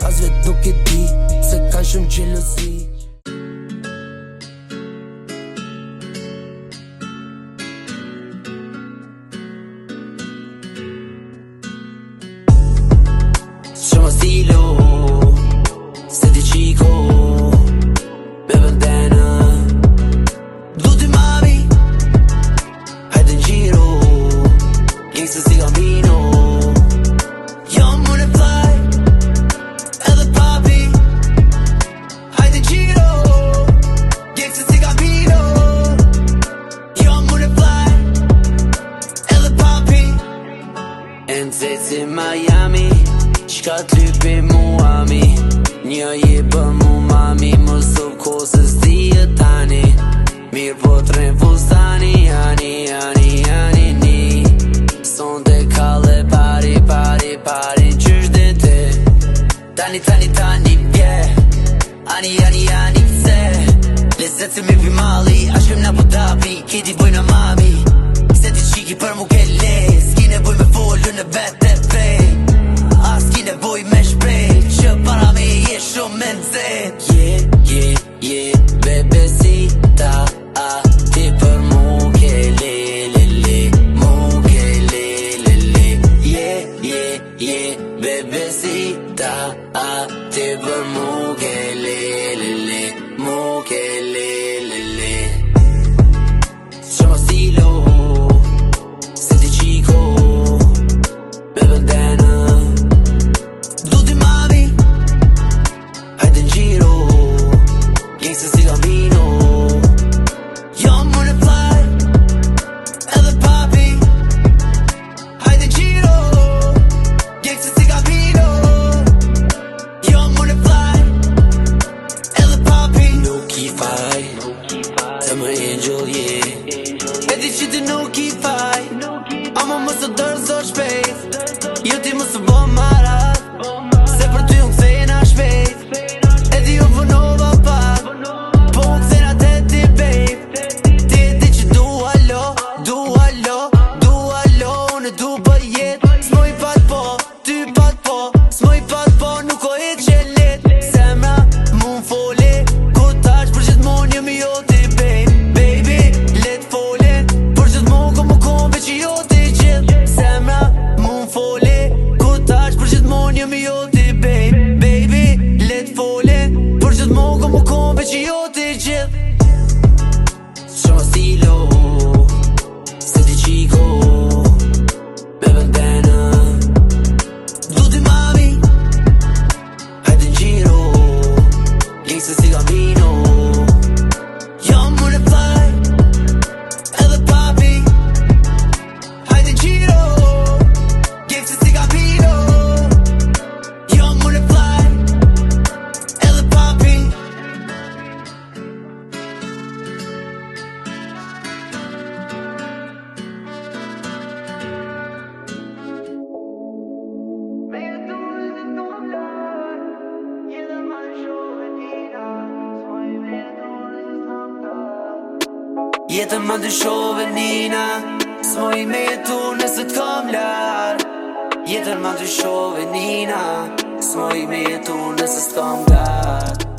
as vet nuk e di se kanë shumë gjelozi. Shumë stilo se ti qiko me vëndena du ti mami hajde në gjiro gangsta si Gambino jam unë e fly edhe papi hajde në gjiro gangsta si Gambino jam unë e fly edhe papi NCC Miami Qka t'lypi muami Një je për mu mami Më sëp kosës ti e tani Mirë po t'rejn fustani Ani, ani, ani, ni Son te kalle pari, pari, pari Qysh dhe te Tani, tani, tani, yeah Ani, ani, ani, pse Lezet se mi vimali Ashkem na Abu-Dhabi Kiti bojna mami Se ti qiki për mu ke les Kine boj me follu në vete pej As ki nevoj me shprej Që para me je shumë me nëzet Bebesita A ti për mu ke le Mu ke le Bebesita A ti për mu ke le Mu ke le Shumë stilo Se ti qiko me vëndena Gangsta si Gambino Jam unë e fly edhe papi hajde në gjiro Gangsta si Gambino Jam unë e fly edhe papi Nuk I faj Të më angel, yeah E di që ti nuk I faj Ama më së dërzo shpejt Jo ti më së bo marat Se për ty unë kthejna shpejt E di u vënova pak Po unë kthejna te ti babe Ti e di që du alo Unë du për jet S'moj pat po, ty pat po S'moj pat po, nuk o e qelet Semra mu m'fole Ku tash për gjithmon jemi jo ti babe Baby, let folen Për gjithmon ko më kon veç jo ti gjithë Semra mu m'fole Ku tash për gjithmon jemi jo ti babe Baby, let folen Për gjithmon ko më kon veç jo ti gjithë Shumë stilo Se ti qiko me vëndena Du ti mami hajde në gjiro Gangsta si Gambino Jam unë e fly edhe papi hajde në gjiro Gangsta si Gambino Jam unë e fly edhe papi Jetën më dyshove nina S'moj me jetu nëse t'kom lar Jetën më dyshove nina S'moj me jetu nëse s'kom lar